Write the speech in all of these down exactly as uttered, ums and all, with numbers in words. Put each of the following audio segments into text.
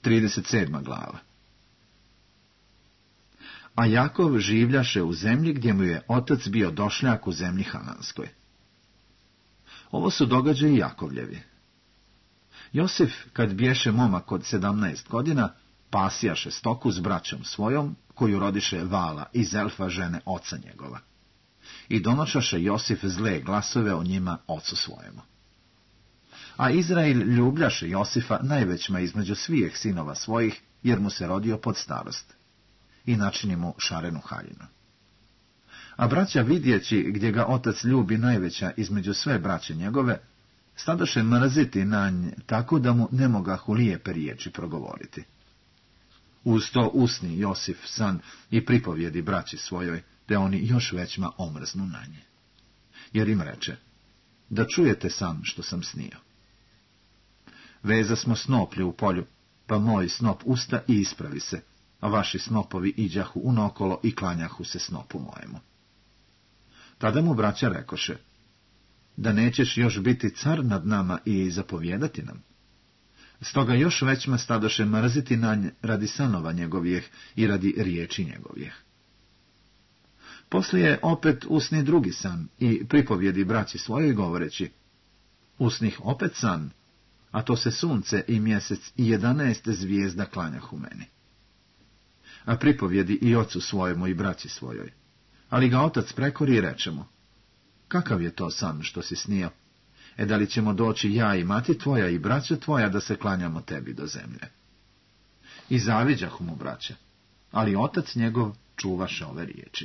trideset sedma glava. A Jakov življaše u zemlji gdje mu je otac bio došljak u zemlji Hananskoj. Ovo su događaji Jakovljevi. Josif, kad bješe momak od sedamnaest godina, pasijaše stoku s braćom svojom, koju rodiše Vala iz Elfa žene oca njegova. I donošaše Josif zle glasove o njima ocu svojemu. A Izrael ljubljaše Josifa najvećma između svijeh sinova svojih, jer mu se rodio pod starost. I načini mu šarenu haljinu. A braća vidjeći gdje ga otac ljubi najveća između sve braće njegove, stadoše mrziti na nj, tako da mu ne mogahu lijepe riječi progovoriti. Uz to usni Josif san i pripovjedi braći svojoj, te oni još većma omrznu na nje. Jer im reče, da čujete san što sam snio. Veza smo snoplje u polju, pa moj snop usta i ispravi se, a vaši snopovi iđahu unokolo i klanjahu se snopu mojemu. Tada mu braća rekoše, da nećeš još biti car nad nama i zapovjedati nam. Stoga još većma stadoše mrziti na nj radi sanova njegovijeh i radi riječi njegovijeh. Poslije opet usni drugi san i pripovjedi braći svojoj govoreći, usnih opet san, a to se sunce i mjesec i jedanaest zvijezda klanjahu meni. A pripovjedi i ocu svojemu i braći svojoj. Ali ga otac prekori i reče mu, kakav je to san što si snio? E da li ćemo doći ja i mati tvoja i braća tvoja da se klanjamo tebi do zemlje? I zaviđahu mu braća, ali otac njegov čuvaše ove riječi.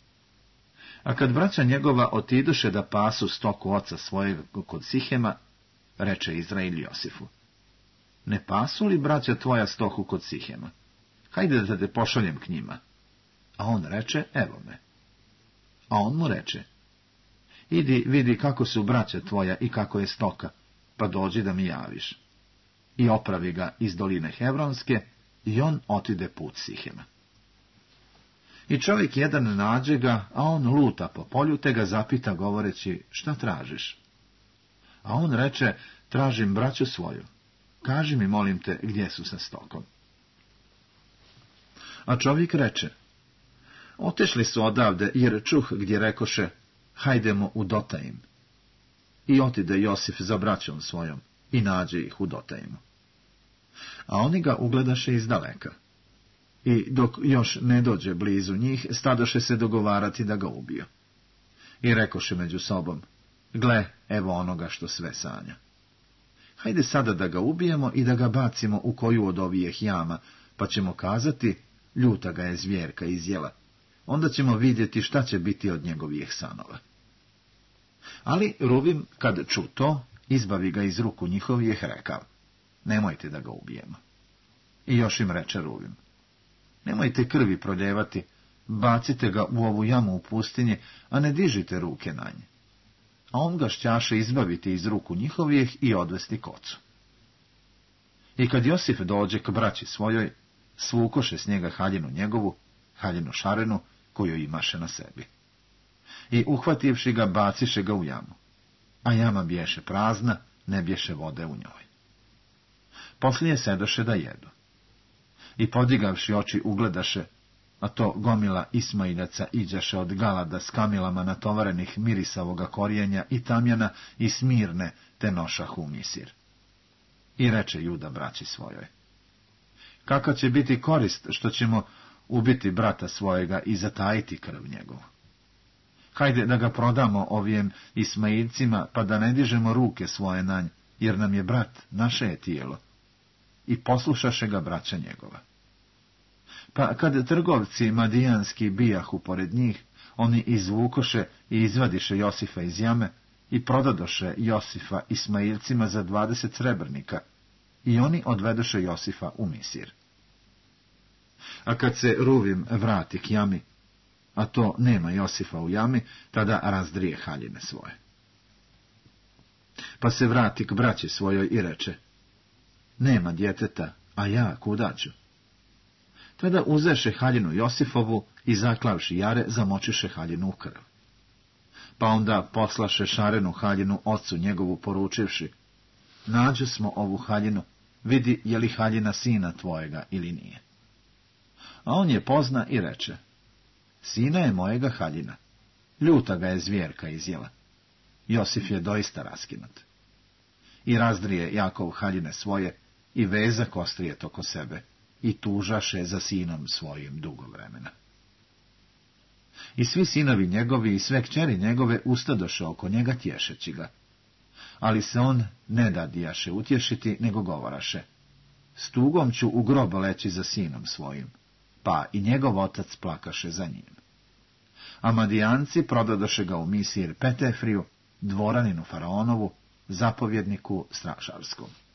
A kad braća njegova otiduše da pasu stoku oca svojeg kod Sihema, reče Izrael Josifu, ne pasu li braća tvoja stoku kod Sihema? Hajde da te pošaljem k njima. A on reče, evo me. A on mu reče, idi vidi kako su braća tvoja i kako je stoka, pa dođi da mi javiš. I opravi ga iz doline Hevronske, i on otide put Sihema. I čovjek jedan nađe ga, a on luta po polju, te ga zapita govoreći, šta tražiš? A on reče, tražim braću svoju. Kaži mi, molim te, gdje su sa stokom? A čovjek reče, otešli su odavde, jer čuh gdje rekoše, hajdemo u Dotajim. I otide Josif za braćom svojom i nađe ih u Dotajimu. A oni ga ugledaše iz daleka. I dok još ne dođe blizu njih, stadoše se dogovarati da ga ubiju. I rekoše među sobom, gle, evo onoga što sve sanja. Hajde sada da ga ubijemo i da ga bacimo u koju od ovih jama, pa ćemo kazati, ljuta ga je zvjerka izjela. Onda ćemo vidjeti šta će biti od njegovih sanova. Ali Ruvim, kad ču to, izbavi ga iz ruku njihovih, rekao, nemojte da ga ubijemo. I još im reče Ruvim, nemojte krvi proljevati, bacite ga u ovu jamu u pustinji, a ne dižite ruke na nje. A on ga šćaše izbaviti iz ruku njihovih i odvesti k ocu. I kad Josif dođe k braći svojoj, svukoše s njega haljinu njegovu, haljinu šarenu, koju imaše na sebi. I uhvativši ga, baciše ga u jamu. A jama bješe prazna, ne bješe vode u njoj. Poslije sedoše da jedu. I podigavši oči ugledaše, a to gomila Ismailaca iđaše od Galada s kamilama natovarenih mirisavoga korijenja i tamjana i smirne, te nošahu u Misir. I reče Juda braći svojoj, kakva će biti korist što ćemo ubiti brata svojega i zatajiti krv njegovu? Hajde da ga prodamo ovijem Ismailcima, pa da ne dižemo ruke svoje na nj, jer nam je brat, naše je tijelo. I poslušaše ga braća njegova. Pa kad trgovci madijanski bijahu pored njih, oni izvukoše i izvadiše Josifa iz jame i prodadoše Josifa Ismailcima za dvadeset srebrnika, i oni odvedoše Josifa u Misir. A kad se Ruvim vrati k jami, a to nema Josifa u jami, tada razdrije haljine svoje. Pa se vrati k braći svojoj i reče, nema djeteta, a ja kuda ću? Tada uzeše haljinu Josifovu i zaklavši jare, zamočiše haljinu u krv. Pa onda poslaše šarenu haljinu ocu njegovu poručivši, nađe smo ovu haljinu, vidi je li haljina sina tvojega ili nije. A on je pozna i reče, sina je mojega haljina, ljuta ga je zvjerka izjela. Josif je doista raskinut. I razdrije Jakov haljine svoje i veza kostrije toko sebe i tužaše za sinom svojim dugo vremena. I svi sinovi njegovi i sve kćeri njegove ustadoše oko njega tješeći ga. Ali se on ne dadijaše utješiti, nego govoraše, s tugom ću u grob leći za sinom svojim, pa i njegov otac plakaše za njim. A Madijanci prodadoše ga u Misir Petefriju, dvoraninu faraonovu, zapovjedniku stražarskom.